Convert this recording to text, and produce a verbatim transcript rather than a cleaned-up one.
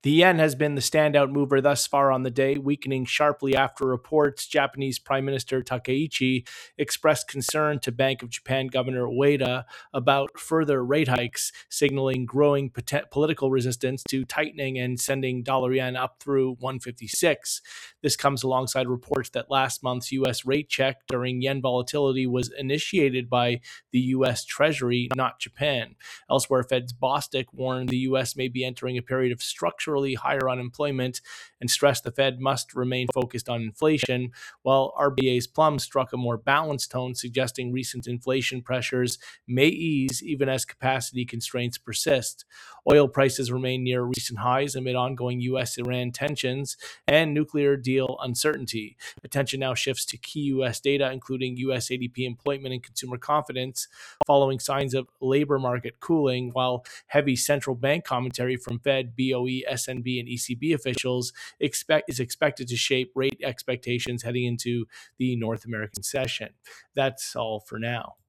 The yen has been the standout mover thus far on the day, weakening sharply after reports Japanese Prime Minister Takaichi expressed concern to Bank of Japan Governor Ueda about further rate hikes, signaling growing pot- political resistance to tightening and sending dollar yen up through one fifty-six. This comes alongside reports that last month's U S rate check during yen volatility was initiated by the U S Treasury, not Japan. Elsewhere, Fed's Bostic warned the U S may be entering a period of structurally higher unemployment and stressed the Fed must remain focused on inflation, while R B A's Plum struck a more balanced tone, suggesting recent inflation pressures may ease even as capacity constraints persist. Oil prices remain near recent highs amid ongoing U S Iran tensions and nuclear deal uncertainty. Attention now shifts to key U S data, including U S A D P employment and consumer confidence, following signs of labor market cooling, while heavy central bank commentary from Fed, B O E, S N B, and E C B officials expect is expected to shape rate expectations heading into the North American session. That's all for now.